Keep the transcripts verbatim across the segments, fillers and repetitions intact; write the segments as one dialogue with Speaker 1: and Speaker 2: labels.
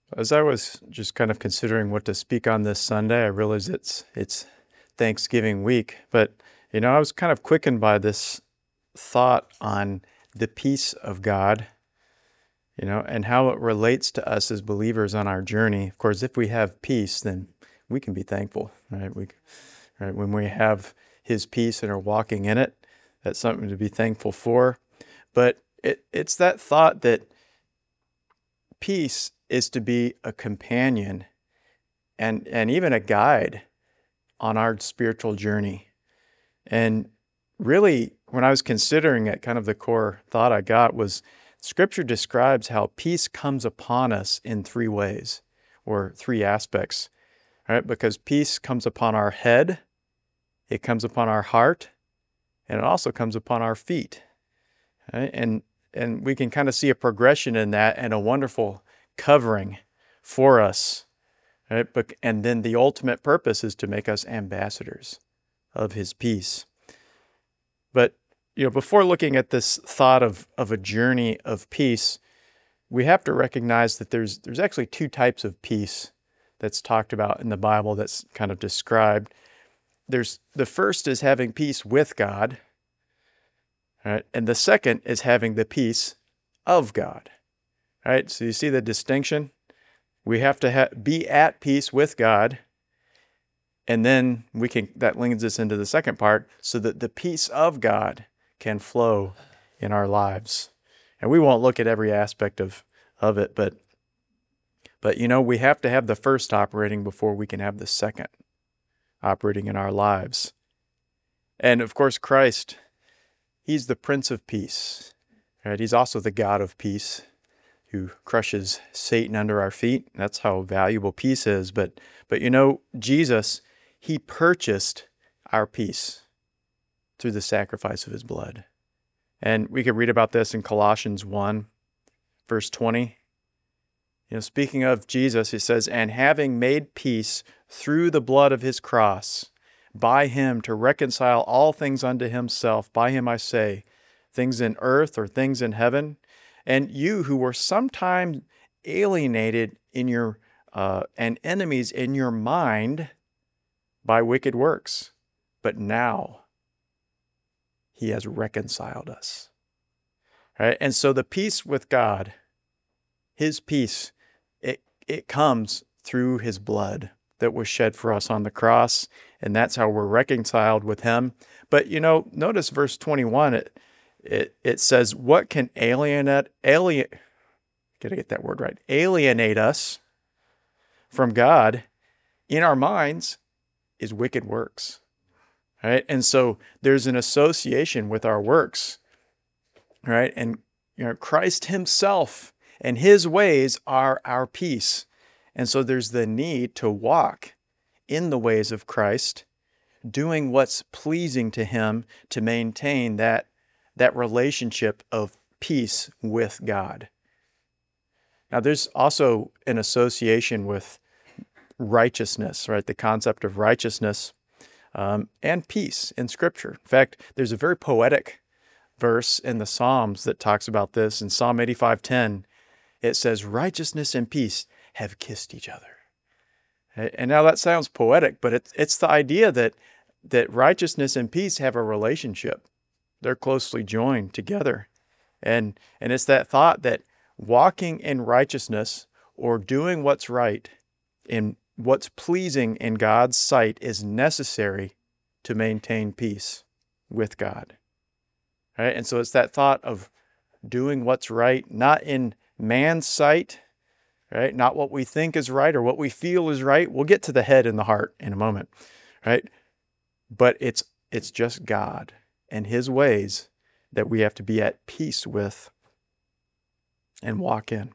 Speaker 1: As I was just kind of considering what to speak on this Sunday, I realized it's it's Thanksgiving week, but you know, I was kind of quickened by this thought on the peace of God, you know, and how it relates to us as believers on our journey. Of course, if we have peace, then we can be thankful, right? We, right, when we have His peace and are walking in it, that's something to be thankful for. But it, it's that thought that peace is to be a companion and and even a guide on our spiritual journey. And really, when I was considering it, kind of the core thought I got was Scripture describes how peace comes upon us in three ways or three aspects, right? Because peace comes upon our head, it comes upon our heart, and it also comes upon our feet, right? And and we can kind of see a progression in that and a wonderful covering for us, right? But, and then the ultimate purpose is to make us ambassadors of His peace. But, you know, before looking at this thought of, of a journey of peace, we have to recognize that there's there's actually two types of peace that's talked about in the Bible that's kind of described. There's the first is having peace with God, right? And the second is having the peace of God. Right? So you see the distinction? We have to ha- be at peace with God, and then we can that leads us into the second part, so that the peace of God can flow in our lives. And we won't look at every aspect of, of it, but but you know, we have to have the first operating before we can have the second operating in our lives. And of course, Christ, He's the Prince of Peace. Right? He's also the God of peace, who crushes Satan under our feet. That's how valuable peace is. But, but you know, Jesus, He purchased our peace through the sacrifice of His blood. And we could read about this in Colossians one, verse twenty. You know, speaking of Jesus, it says, "And having made peace through the blood of His cross, by Him to reconcile all things unto Himself, by Him I say, things in earth or things in heaven, and you who were sometime alienated in your uh, and enemies in your mind by wicked works, but now He has reconciled us." Right? And so the peace with God, His peace, it it comes through His blood that was shed for us on the cross, and that's how we're reconciled with Him. But you know, notice verse twenty-one. It It it says, what can alienate, alien, gotta get that word right, alienate us from God in our minds is wicked works, right? And so there's an association with our works, right? And you know, Christ Himself and His ways are our peace. And so there's the need to walk in the ways of Christ, doing what's pleasing to Him to maintain that that relationship of peace with God. Now, there's also an association with righteousness, right? The concept of righteousness um, and peace in Scripture. In fact, there's a very poetic verse in the Psalms that talks about this. In Psalm eighty-five ten, it says, "Righteousness and peace have kissed each other." And now that sounds poetic, but it's it's the idea that that righteousness and peace have a relationship. They're closely joined together. And, and it's that thought that walking in righteousness or doing what's right in what's pleasing in God's sight is necessary to maintain peace with God. Right? And so it's that thought of doing what's right, not in man's sight, right? Not what we think is right or what we feel is right. We'll get to the head and the heart in a moment, right? But it's it's just God and His ways that we have to be at peace with and walk in.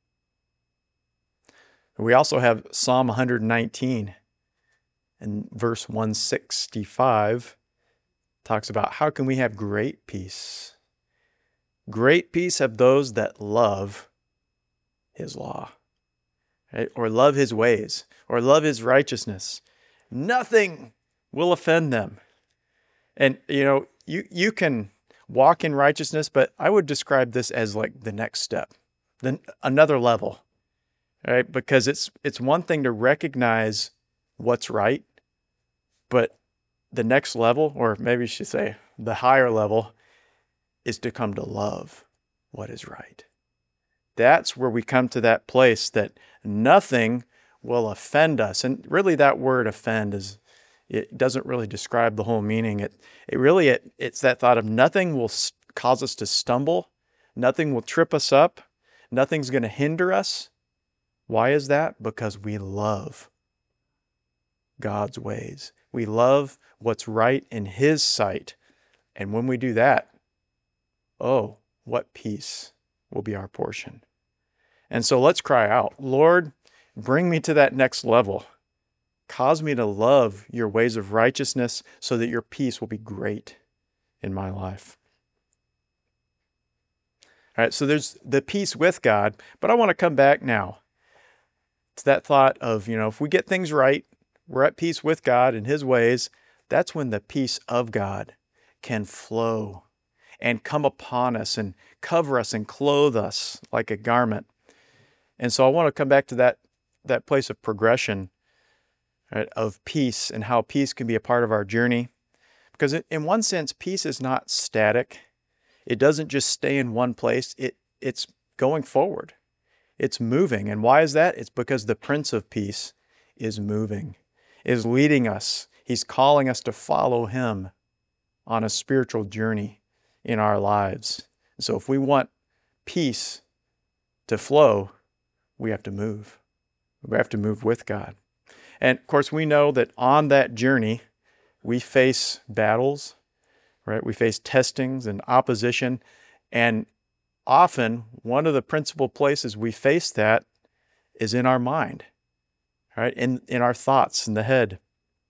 Speaker 1: We also have Psalm one nineteen, and verse one sixty-five talks about how can we have great peace. Great peace have those that love His law, right? Or love His ways, or love His righteousness. Nothing will offend them. And, you know, you, you can walk in righteousness, but I would describe this as like the next step, then another level, right? Because it's it's one thing to recognize what's right, but the next level, or maybe you should say the higher level, is to come to love what is right. That's where we come to that place that nothing will offend us. And really that word offend is, it doesn't really describe the whole meaning. It it really, it, it's that thought of nothing will cause us to stumble. Nothing will trip us up. Nothing's going to hinder us. Why is that? Because we love God's ways. We love what's right in His sight. And when we do that, oh, what peace will be our portion. And so let's cry out, Lord, bring me to that next level. Cause me to love your ways of righteousness so that your peace will be great in my life. All right, so there's the peace with God, but I want to come back now to that thought of, you know, if we get things right, we're at peace with God and His ways, that's when the peace of God can flow and come upon us and cover us and clothe us like a garment. And so I want to come back to that, that place of progression, right, of peace and how peace can be a part of our journey. Because in one sense, peace is not static. It doesn't just stay in one place. It it's going forward. It's moving. And why is that? It's because the Prince of Peace is moving, is leading us. He's calling us to follow Him on a spiritual journey in our lives. So if we want peace to flow, we have to move. We have to move with God. And of course, we know that on that journey, we face battles, right? We face testings and opposition. And often, one of the principal places we face that is in our mind, right? In, in our thoughts, in the head.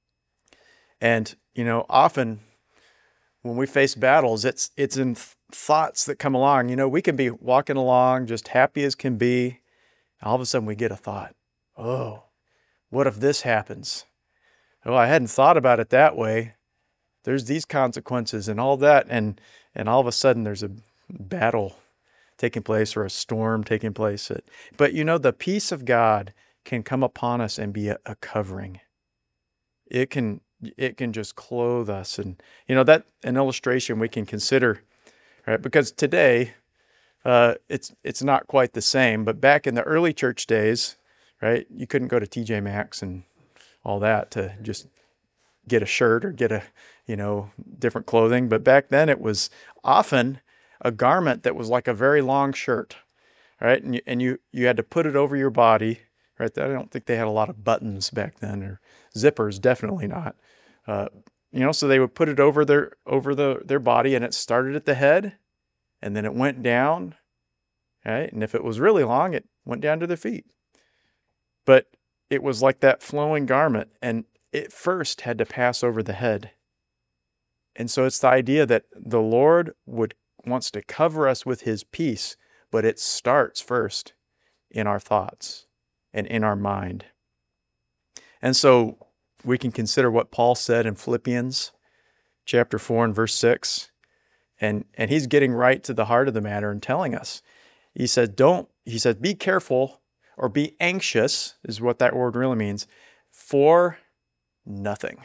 Speaker 1: And, you know, often when we face battles, it's it's in th- thoughts that come along. You know, we can be walking along just happy as can be. All of a sudden we get a thought. Oh, what if this happens? Oh, I hadn't thought about it that way. There's these consequences and all that. And, and all of a sudden there's a battle taking place or a storm taking place. But you know, the peace of God can come upon us and be a, a covering. It can it can just clothe us. And, you know, that an illustration we can consider, right? Because today, uh, it's it's not quite the same. But back in the early church days, right, you couldn't go to T J Maxx and all that to just get a shirt or get a, you know, different clothing. But back then it was often a garment that was like a very long shirt, right? And you, and you, you had to put it over your body, right? I don't think they had a lot of buttons back then, or zippers, definitely not. Uh, you know, so they would put it over their over the their body, and it started at the head, and then it went down, right? And if it was really long, it went down to the feet. But it was like that flowing garment, and it first had to pass over the head. And so it's the idea that the Lord would wants to cover us with His peace, but it starts first in our thoughts and in our mind. And so we can consider what Paul said in Philippians chapter four and verse six. And, and he's getting right to the heart of the matter and telling us. He said, don't, he said, be careful or be anxious, is what that word really means, for nothing.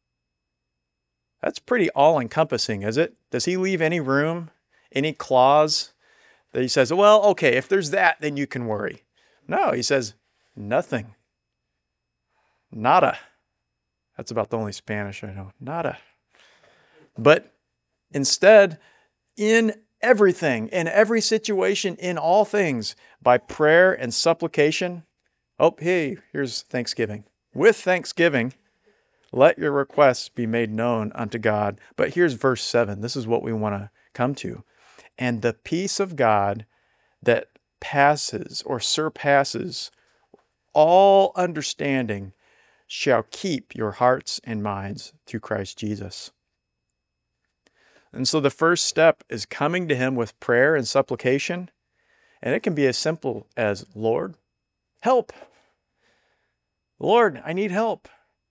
Speaker 1: That's pretty all-encompassing, is it? Does he leave any room, any clause that he says, well, okay, if there's that, then you can worry? No, he says, nothing. Nada. That's about the only Spanish I know. Nada. But instead, in everything, in every situation, in all things, by prayer and supplication. Oh, hey, here's thanksgiving. With thanksgiving, let your requests be made known unto God. But here's verse seven. This is what we want to come to. And the peace of God that passes or surpasses all understanding shall keep your hearts and minds through Christ Jesus. And so the first step is coming to Him with prayer and supplication. And it can be as simple as, Lord, help. Lord, I need help.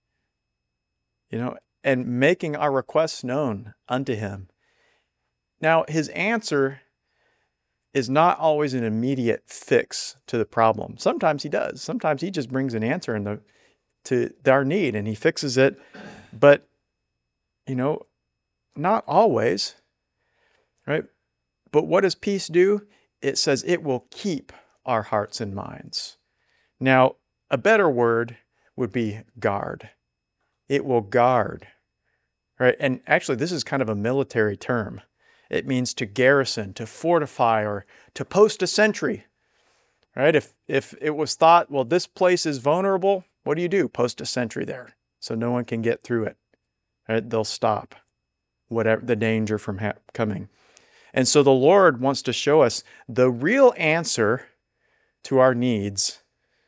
Speaker 1: You know, and making our requests known unto Him. Now, His answer is not always an immediate fix to the problem. Sometimes he does. Sometimes he just brings an answer in the, to our need and he fixes it. But, you know, not always, right? But what does peace do? It says it will keep our hearts and minds. Now, a better word would be guard. It will guard, right? And actually, this is kind of a military term. It means to garrison, to fortify, or to post a sentry, right? If if it was thought, well, this place is vulnerable, what do you do? Post a sentry there so no one can get through it, right? They'll stop whatever the danger from ha- coming. And so the Lord wants to show us the real answer to our needs,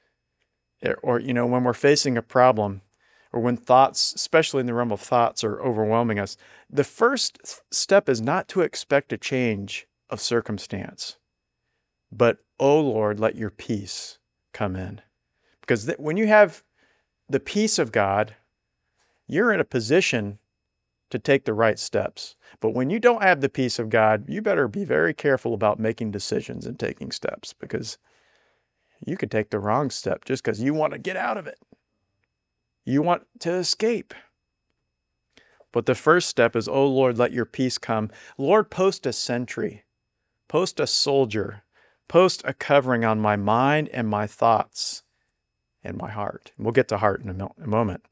Speaker 1: or, you know, when we're facing a problem, or when thoughts, especially in the realm of thoughts, are overwhelming us. The first step is not to expect a change of circumstance, but, oh Lord, let your peace come in. Because th- when you have the peace of God, you're in a position to take the right steps. But when you don't have the peace of God, you better be very careful about making decisions and taking steps, because you could take the wrong step just because you want to get out of it. You want to escape. But the first step is, oh Lord, let your peace come. Lord, post a sentry, post a soldier, post a covering on my mind and my thoughts and my heart. We'll get to heart in a, mo- a moment.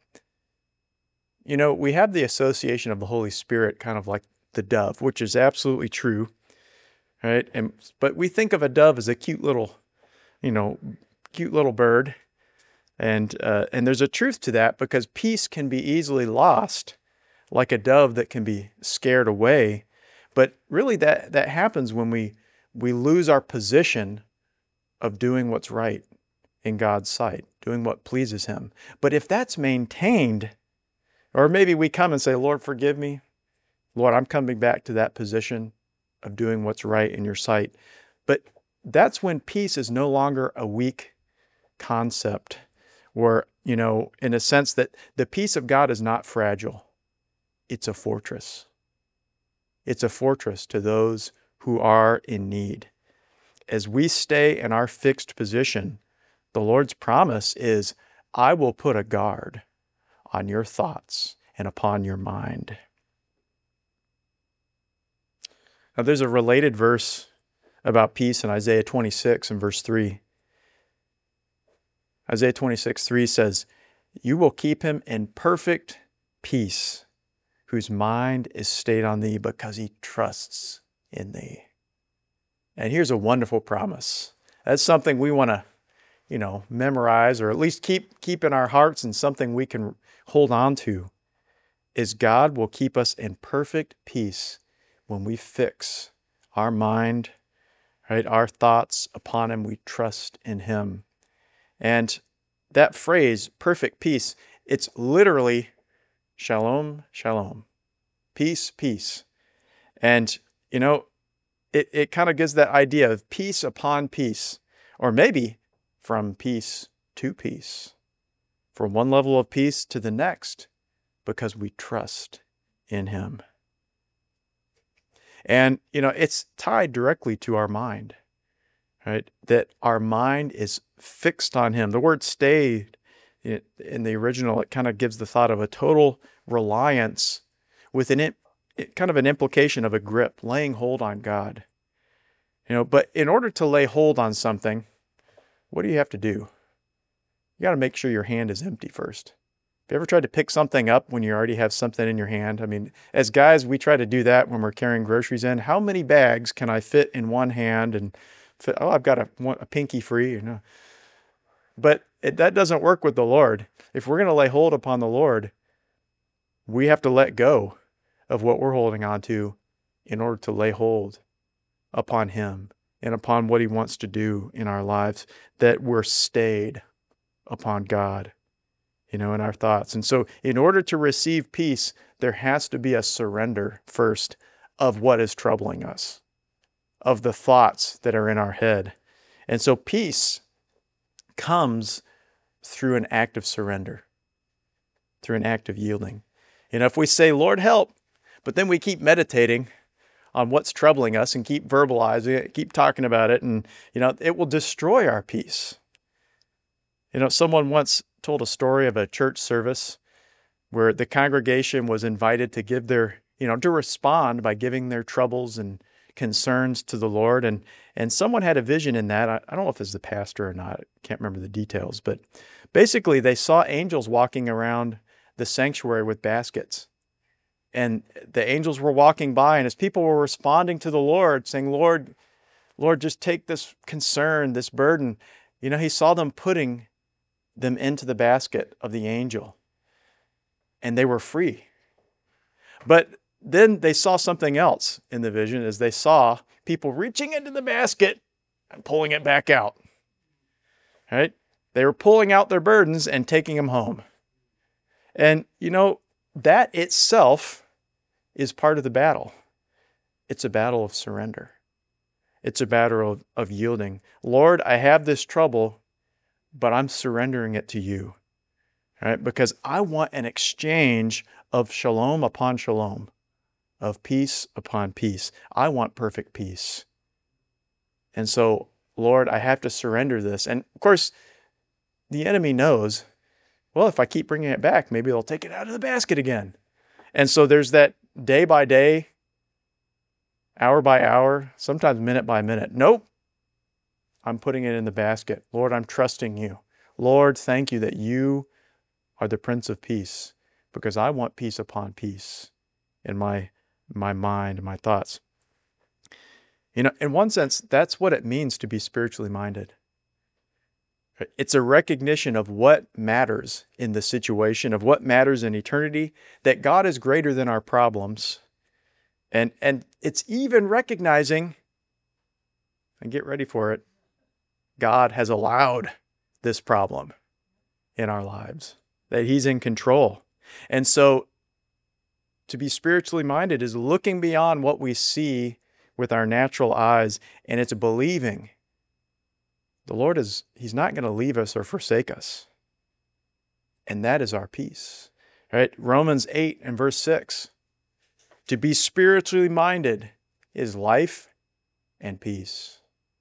Speaker 1: You know, we have the association of the Holy Spirit kind of like the dove, which is absolutely true, right? And but we think of a dove as a cute little, you know, cute little bird. And uh, and there's a truth to that, because peace can be easily lost, like a dove that can be scared away. But really that, that happens when we, we lose our position of doing what's right in God's sight, doing what pleases Him. But if that's maintained, or maybe we come and say, Lord, forgive me. Lord, I'm coming back to that position of doing what's right in your sight. But that's when peace is no longer a weak concept, or, you know, in a sense that the peace of God is not fragile. It's a fortress. It's a fortress to those who are in need. As we stay in our fixed position, the Lord's promise is, I will put a guard on your thoughts and upon your mind. Now, there's a related verse about peace in Isaiah twenty-six and verse three. Isaiah twenty-six, three says, you will keep him in perfect peace, whose mind is stayed on thee, because he trusts in thee. And here's a wonderful promise. That's something we want to, you know, memorize, or at least keep, keep in our hearts, and something we can hold on to, is God will keep us in perfect peace when we fix our mind, right, our thoughts upon Him. We trust in Him. And that phrase, perfect peace, it's literally shalom, shalom, peace, peace. And, you know, it, it kind of gives that idea of peace upon peace, or maybe from peace to peace, from one level of peace to the next, because we trust in Him. And, you know, it's tied directly to our mind, right? That our mind is fixed on Him. The word stayed in the original, it kind of gives the thought of a total reliance with an it, kind of an implication of a grip, laying hold on God. You know, but in order to lay hold on something, what do you have to do? You got to make sure your hand is empty first. Have you ever tried to pick something up when you already have something in your hand? I mean, as guys, we try to do that when we're carrying groceries in. How many bags can I fit in one hand and fit? Oh, I've got a, a pinky free, you know. But it, that doesn't work with the Lord. If we're going to lay hold upon the Lord, we have to let go of what we're holding on to in order to lay hold upon Him and upon what He wants to do in our lives, that we're stayed upon God, you know, in our thoughts. And so in order to receive peace, there has to be a surrender first of what is troubling us, of the thoughts that are in our head. And so peace comes through an act of surrender, through an act of yielding. You know, if we say, Lord, help, but then we keep meditating on what's troubling us and keep verbalizing it, keep talking about it, and you know, it will destroy our peace. You know, someone once told a story of a church service where the congregation was invited to give their, you know, to respond by giving their troubles and concerns to the Lord. And and someone had a vision in that. I, I don't know if it's the pastor or not. I can't remember the details. But basically, they saw angels walking around the sanctuary with baskets. And the angels were walking by, and as people were responding to the Lord, saying, Lord, Lord, just take this concern, this burden, you know, he saw them putting them into the basket of the angel, and they were free. But then they saw something else in the vision, as they saw people reaching into the basket and pulling it back out. Right? They were pulling out their burdens and taking them home. And, you know, that itself is part of the battle. It's a battle of surrender. It's a battle of, of yielding. Lord, I have this trouble, but I'm surrendering it to you. Right? Because I want an exchange of shalom upon shalom, of peace upon peace. I want perfect peace. And so, Lord, I have to surrender this. And of course, the enemy knows, well, if I keep bringing it back, maybe they'll take it out of the basket again. And so there's that day by day, hour by hour, sometimes minute by minute. Nope. I'm putting it in the basket. Lord, I'm trusting you. Lord, thank you that you are the Prince of Peace, because I want peace upon peace in my, my mind, my thoughts. You know, in one sense, that's what it means to be spiritually minded. It's a recognition of what matters in the situation, of what matters in eternity, that God is greater than our problems. And, and it's even recognizing, and get ready for it, God has allowed this problem in our lives, that he's in control. And so to be spiritually minded is looking beyond what we see with our natural eyes, and it's believing the Lord is, he's not going to leave us or forsake us. And that is our peace. Right? Romans eight and verse six. To be spiritually minded is life and peace.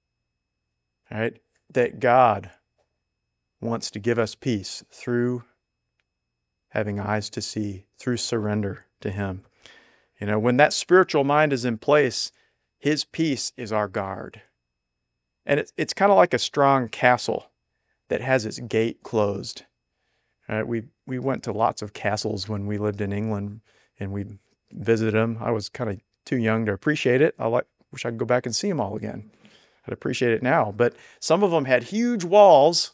Speaker 1: Right? That God wants to give us peace through having eyes to see, through surrender to him. You know, when that spiritual mind is in place, his peace is our guard. And it's it's kind of like a strong castle that has its gate closed. Right? We we went to lots of castles when we lived in England, and we visited them. I was kind of too young to appreciate it. I like wish I could go back and see them all again. I'd appreciate it now. But some of them had huge walls,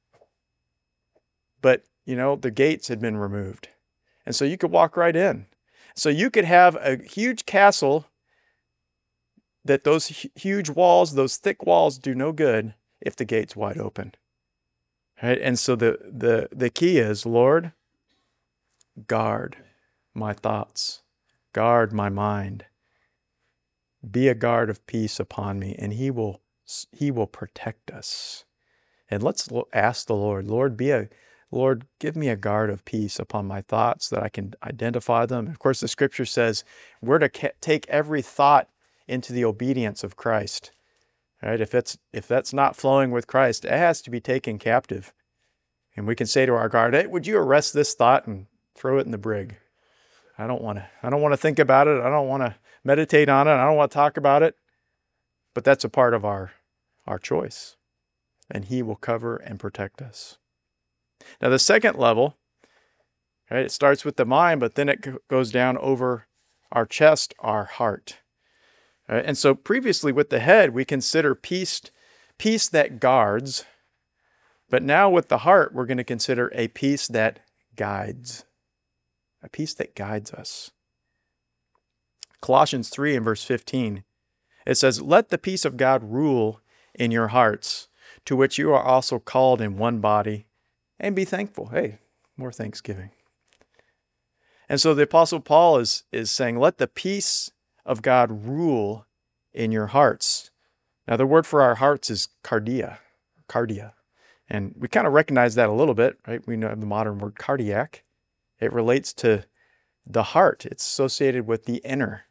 Speaker 1: but you know the gates had been removed, and so you could walk right in. So you could have a huge castle that those huge walls, those thick walls do no good if the gate's wide open. Right? And so the, the, the key is, Lord, guard my thoughts, guard my mind, be a guard of peace upon me, and he will, he will protect us. And let's ask the Lord, Lord, be a, Lord, give me a guard of peace upon my thoughts that I can identify them. Of course, the scripture says we're to ca- take every thought into the obedience of Christ. Right? If it's if that's not flowing with Christ, it has to be taken captive. And we can say to our guard, hey, would you arrest this thought and throw it in the brig? I don't want to I don't want to think about it. I don't want to meditate on it. I don't want to talk about it. But that's a part of our our choice. And he will cover and protect us. Now the second level, right, it starts with the mind, but then it goes down over our chest, our heart. Right? And so previously with the head, we consider peace, peace that guards. But now with the heart, we're going to consider a peace that guides. A peace that guides us. Colossians three and verse fifteen, it says, let the peace of God rule in your hearts, to which you are also called in one body, and be thankful. Hey, more thanksgiving. And so the Apostle Paul is, is saying, let the peace of God rule in your hearts. Now, the word for our hearts is cardia, cardia. And we kind of recognize that a little bit, right? We know the modern word cardiac. It relates to the heart. It's associated with the inner,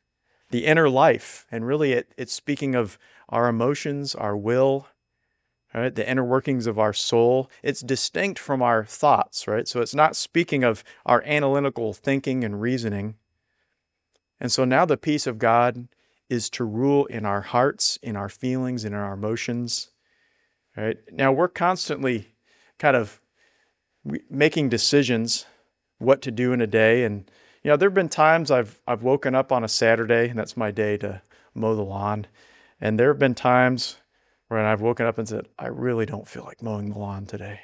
Speaker 1: the inner life. And really it, it's speaking of our emotions, our will, right? The inner workings of our soul. It's distinct from our thoughts, right? So it's not speaking of our analytical thinking and reasoning. And so now the peace of God is to rule in our hearts, in our feelings, and in our emotions, right? Now we're constantly kind of making decisions what to do in a day. And, you know, there have been times I've, I've woken up on a Saturday, and that's my day to mow the lawn. And there have been times when I've woken up and said, I really don't feel like mowing the lawn today.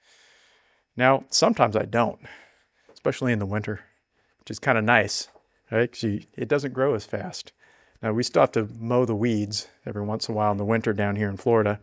Speaker 1: Now, sometimes I don't, especially in the winter, which is kind of nice, right? 'Cause you, it doesn't grow as fast. Now, we still have to mow the weeds every once in a while in the winter down here in Florida.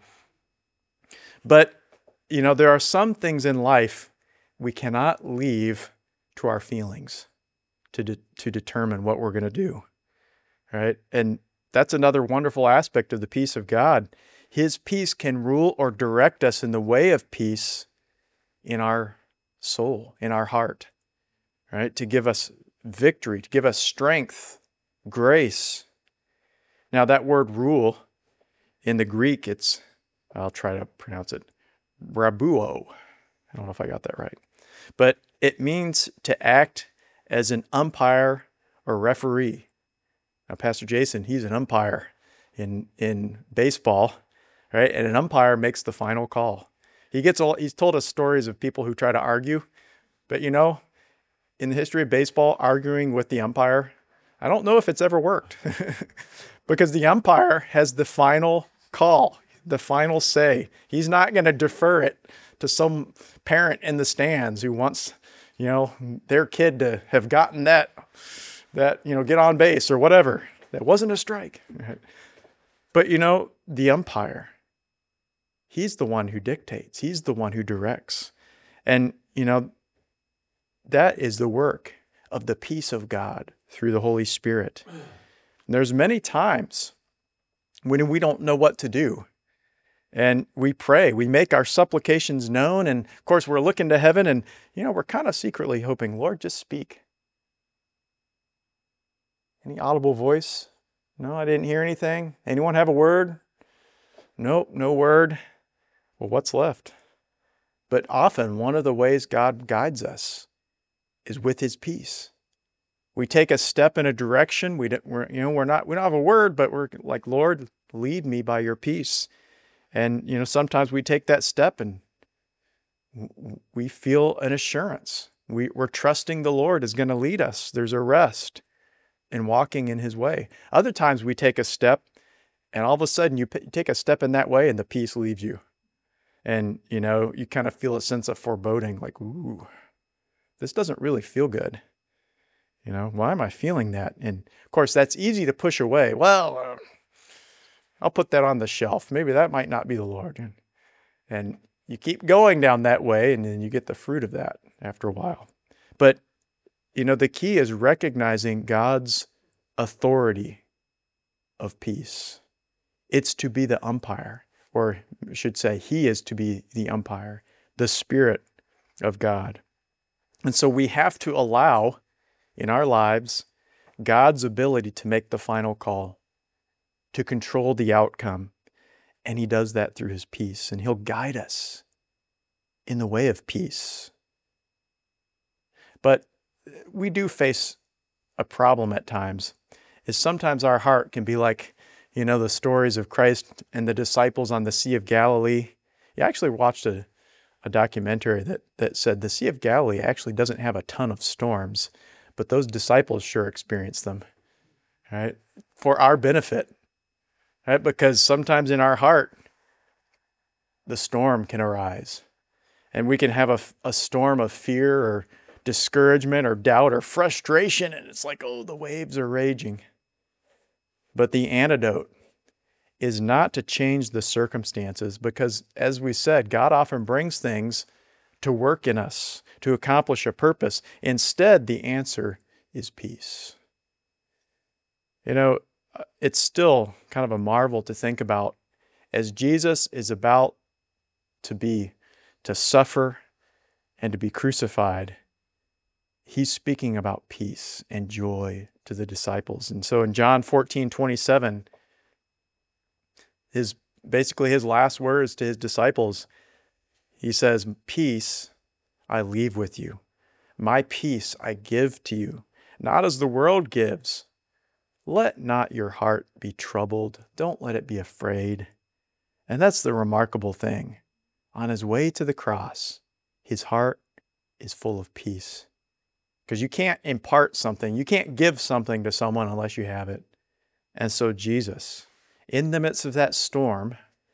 Speaker 1: But, you know, there are some things in life we cannot leave to our feelings to de- to determine what we're going to do, right? And that's another wonderful aspect of the peace of God. His peace can rule or direct us in the way of peace in our soul, in our heart, right? To give us victory, to give us strength, grace. Now that word rule in the Greek, it's, I'll try to pronounce it, rabuo. I don't know if I got that right. But it means to act as an umpire or referee. Now, Pastor Jason, he's an umpire in in baseball, right? And an umpire makes the final call. He gets all, he's told us stories of people who try to argue. But you know, in the history of baseball, arguing with the umpire, I don't know if it's ever worked. Because the umpire has the final call, the final say. He's not going to defer it to some parent in the stands who wants, you know, their kid to have gotten that, that, you know, get on base or whatever. That wasn't a strike. But, you know, the umpire, he's the one who dictates. He's the one who directs. And, you know, that is the work of the peace of God through the Holy Spirit. And there's many times when we don't know what to do. And we pray, we make our supplications known. And of course, we're looking to heaven and, you know, we're kind of secretly hoping, Lord, just speak. Any audible voice? No, I didn't hear anything. Anyone have a word? Nope, no word. Well, what's left? But often one of the ways God guides us is with his peace. We take a step in a direction. We don't, we're, you know, we're not, we don't have a word, but we're like, Lord, lead me by your peace. And, you know, sometimes we take that step and we feel an assurance. We, we're trusting the Lord is going to lead us. There's a rest in walking in his way. Other times we take a step and all of a sudden you p- take a step in that way and the peace leaves you. And, you know, you kind of feel a sense of foreboding, like, ooh, this doesn't really feel good. You know, why am I feeling that? And of course, that's easy to push away. Well, uh, I'll put that on the shelf. Maybe that might not be the Lord. And, and you keep going down that way, and then you get the fruit of that after a while. But, you know, the key is recognizing God's authority of peace. It's to be the umpire, or I should say, he is to be the umpire, the Spirit of God. And so we have to allow in our lives God's ability to make the final call, to control the outcome. And he does that through his peace, and he'll guide us in the way of peace. But we do face a problem at times, is sometimes our heart can be like, you know, the stories of Christ and the disciples on the Sea of Galilee. You actually watched a, a documentary that, that said the Sea of Galilee actually doesn't have a ton of storms, but those disciples sure experienced them, right? For our benefit, right? Because sometimes in our heart, the storm can arise, and we can have a, a storm of fear or discouragement or doubt or frustration, and it's like, oh, the waves are raging. But the antidote is not to change the circumstances, because as we said, God often brings things to work in us, to accomplish a purpose. Instead, the answer is peace. You know, it's still kind of a marvel to think about, as Jesus is about to be, to suffer and to be crucified, he's speaking about peace and joy to to the disciples. And so in John fourteen twenty-seven, his basically his last words to his disciples, he says, "Peace I leave with you. My peace I give to you, not as the world gives. Let not your heart be troubled. Don't let it be afraid." And that's the remarkable thing. On his way to the cross, his heart is full of peace. Because you can't impart something, you can't give something to someone unless you have it. And so Jesus, in the midst of that storm,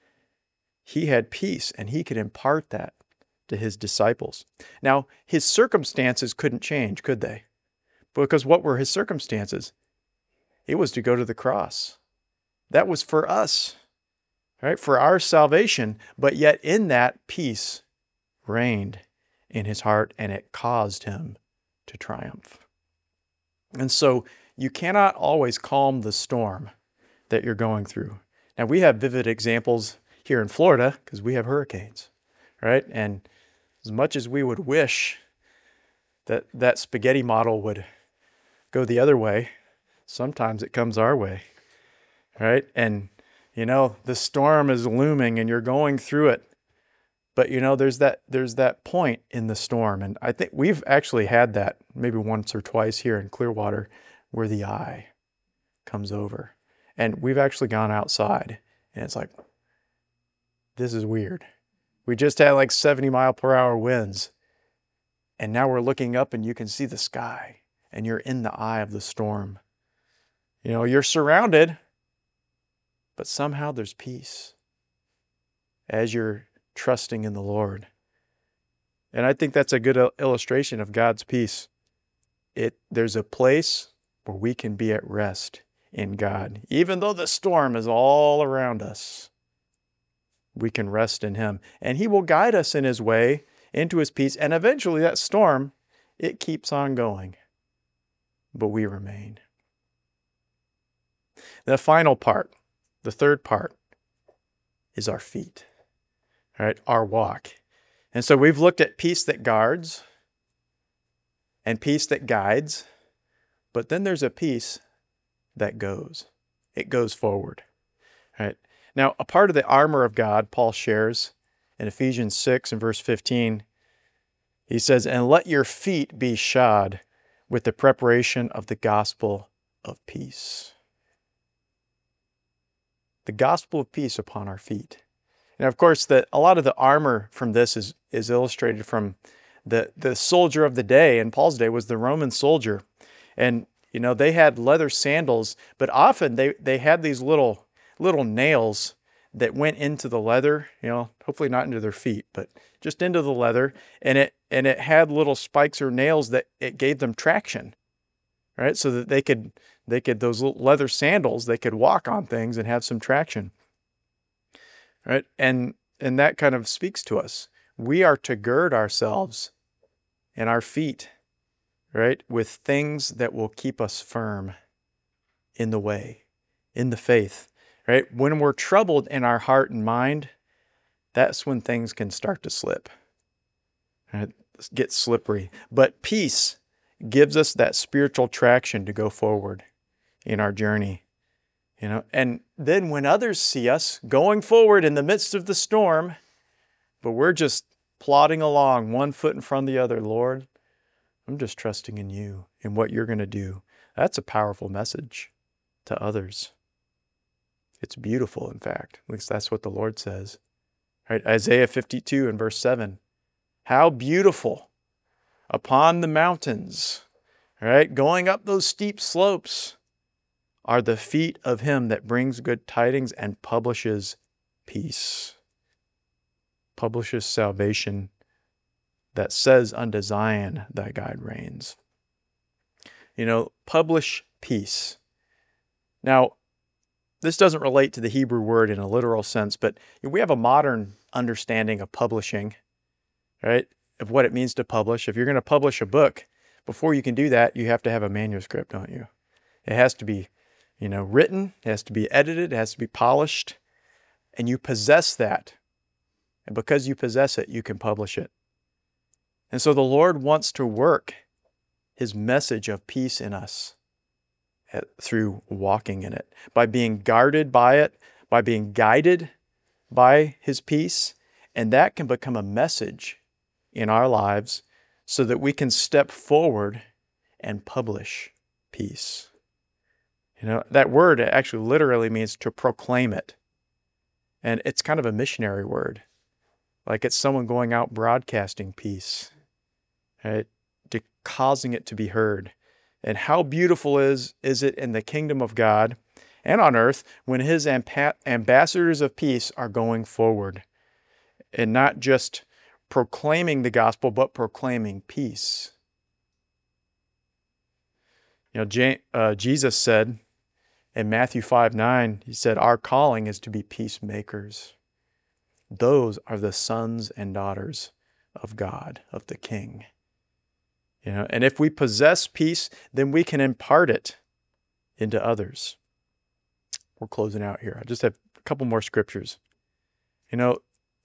Speaker 1: he had peace and he could impart that to his disciples. Now, his circumstances couldn't change, could they? Because what were his circumstances? It was to go to the cross. That was for us, right? For our salvation. But yet in that, peace reigned in his heart and it caused him to triumph. And so you cannot always calm the storm that you're going through. Now, we have vivid examples here in Florida because we have hurricanes, right? And as much as we would wish that that spaghetti model would go the other way, sometimes it comes our way, right? And, you know, the storm is looming and you're going through it. But, you know, there's that there's that point in the storm. And I think we've actually had that maybe once or twice here in Clearwater where the eye comes over. And we've actually gone outside and it's like, this is weird. We just had like seventy mile per hour winds. And now we're looking up and you can see the sky and you're in the eye of the storm. You know, you're surrounded, but somehow there's peace as you're trusting in the Lord. And I think that's a good illustration of God's peace. It there's a place where we can be at rest in God. Even though the storm is all around us, we can rest in Him. And He will guide us in His way into His peace. And eventually that storm, it keeps on going. But we remain. The final part, the third part, is our feet. All right, our walk. And so we've looked at peace that guards and peace that guides, but then there's a peace that goes. It goes forward. All right. Now, a part of the armor of God, Paul shares in Ephesians six and verse fifteen, he says, "And let your feet be shod with the preparation of the gospel of peace." The gospel of peace upon our feet. And of course, the, a lot of the armor from this is, is illustrated from the, the soldier of the day. In Paul's day was the Roman soldier. And, you know, they had leather sandals, but often they, they had these little, little nails that went into the leather, you know, hopefully not into their feet, but just into the leather. And it, and it had little spikes or nails that it gave them traction, right? So that they could, they could, those little leather sandals, they could walk on things and have some traction. Right? And and that kind of speaks to us. We are to gird ourselves and our feet, right, with things that will keep us firm in the way, in the faith, right? When we're troubled in our heart and mind, that's when things can start to slip, right? Get slippery. But peace gives us that spiritual traction to go forward in our journey. You know, and then when others see us going forward in the midst of the storm, but we're just plodding along, one foot in front of the other, Lord, I'm just trusting in you and what you're going to do. That's a powerful message to others. It's beautiful, in fact. At least that's what the Lord says. Right? Isaiah fifty-two and verse seven. How beautiful upon the mountains, right? Going up those steep slopes, are the feet of him that brings good tidings and publishes peace. Publishes salvation that says unto Zion, thy God reigns. You know, publish peace. Now, this doesn't relate to the Hebrew word in a literal sense, but we have a modern understanding of publishing, right? Of what it means to publish. If you're going to publish a book, before you can do that, you have to have a manuscript, don't you? It has to be You know, written, it has to be edited, it has to be polished, and you possess that. And because you possess it, you can publish it. And so the Lord wants to work His message of peace in us. uh, through walking in it, by being guarded by it, by being guided by his peace. And that can become a message in our lives so that we can step forward and publish peace. You know, that word actually literally means to proclaim it. And it's kind of a missionary word. Like it's someone going out broadcasting peace, right? To causing it to be heard. And how beautiful is, is it in the kingdom of God and on earth when his amb- ambassadors of peace are going forward and not just proclaiming the gospel, but proclaiming peace. You know, J- uh, Jesus said in Matthew five nine, he said, our calling is to be peacemakers. Those are the sons and daughters of God, of the King. You know, and if we possess peace, then we can impart it into others. We're closing out here. I just have a couple more scriptures. You know,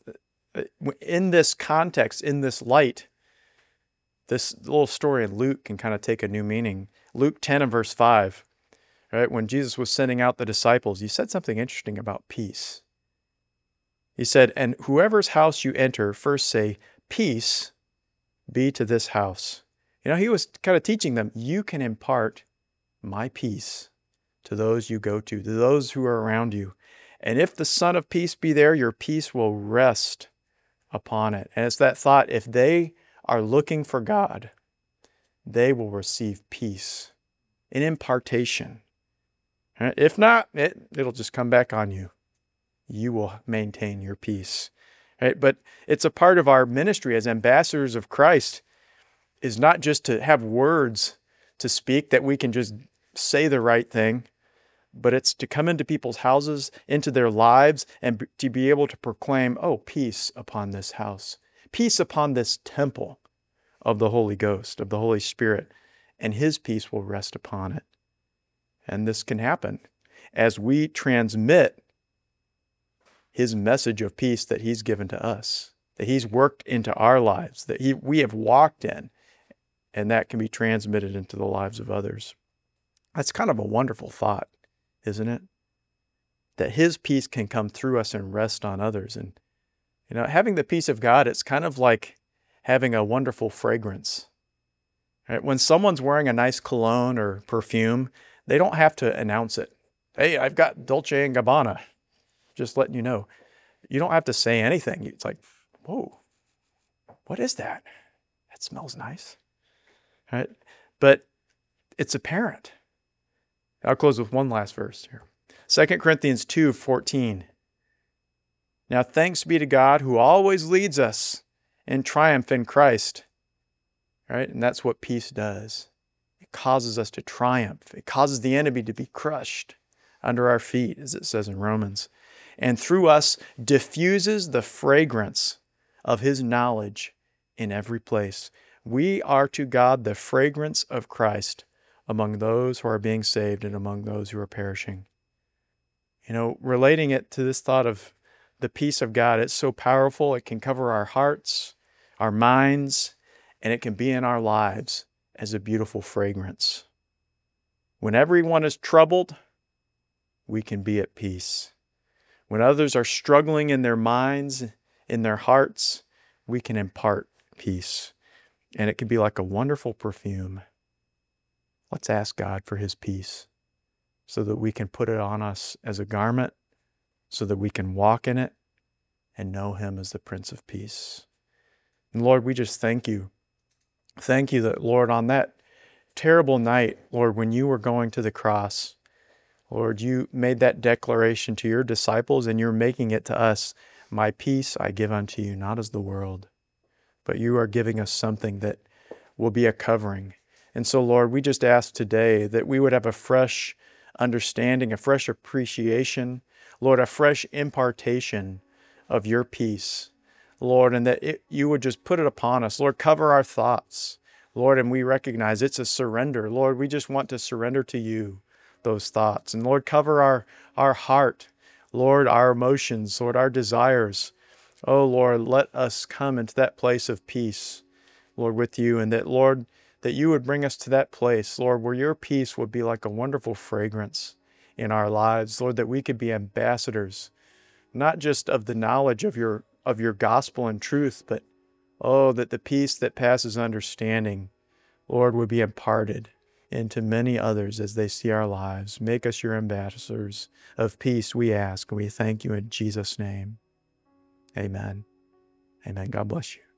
Speaker 1: in this context, in this light, this little story in Luke can kind of take a new meaning. Luke ten and verse five, right? When Jesus was sending out the disciples, he said something interesting about peace. He said, and whoever's house you enter, first say, peace be to this house. You know, he was kind of teaching them, you can impart my peace to those you go to, to those who are around you. And if the Son of Peace be there, your peace will rest upon it. And it's that thought, if they are looking for God, they will receive peace, an impartation. If not, it, it'll just come back on you. You will maintain your peace. Right? But it's a part of our ministry as ambassadors of Christ is not just to have words to speak that we can just say the right thing, but it's to come into people's houses, into their lives, and to be able to proclaim, oh, peace upon this house, peace upon this temple of the Holy Ghost, of the Holy Spirit, and his peace will rest upon it. And this can happen as we transmit his message of peace that he's given to us, that he's worked into our lives, that he, we have walked in, and that can be transmitted into the lives of others. That's kind of a wonderful thought, isn't it? That his peace can come through us and rest on others. And, you know, having the peace of God, it's kind of like having a wonderful fragrance. Right? When someone's wearing a nice cologne or perfume, they don't have to announce it. Hey, I've got Dolce and Gabbana. Just letting you know. You don't have to say anything. It's like, whoa, what is that? That smells nice. Right? But it's apparent. I'll close with one last verse here. Second Corinthians two fourteen. Now thanks be to God who always leads us in triumph in Christ. Right? And that's what peace does. It causes us to triumph. It causes the enemy to be crushed under our feet, as it says in Romans. And through us diffuses the fragrance of his knowledge in every place. We are to God the fragrance of Christ among those who are being saved and among those who are perishing. You know, relating it to this thought of the peace of God, it's so powerful. It can cover our hearts, our minds, and it can be in our lives as a beautiful fragrance. When everyone is troubled, we can be at peace. When others are struggling in their minds, in their hearts, we can impart peace. And it can be like a wonderful perfume. Let's ask God for his peace so that we can put it on us as a garment, so that we can walk in it and know him as the Prince of Peace. And Lord, we just thank you. Thank you that, Lord, on that terrible night, Lord, when you were going to the cross, Lord, you made that declaration to your disciples and you're making it to us. My peace I give unto you, not as the world, but you are giving us something that will be a covering. And so, Lord, we just ask today that we would have a fresh understanding, a fresh appreciation, Lord, a fresh impartation of your peace, Lord, and that it, you would just put it upon us. Lord, cover our thoughts, Lord, and we recognize it's a surrender. Lord, we just want to surrender to you those thoughts. And Lord, cover our, our heart, Lord, our emotions, Lord, our desires. Oh, Lord, let us come into that place of peace, Lord, with you. And that, Lord, that you would bring us to that place, Lord, where your peace would be like a wonderful fragrance in our lives, Lord, that we could be ambassadors, not just of the knowledge of your of your gospel and truth, but oh, that the peace that passes understanding, Lord, would be imparted into many others as they see our lives. Make us your ambassadors of peace, we ask, and we thank you in Jesus' name. Amen. Amen. God bless you.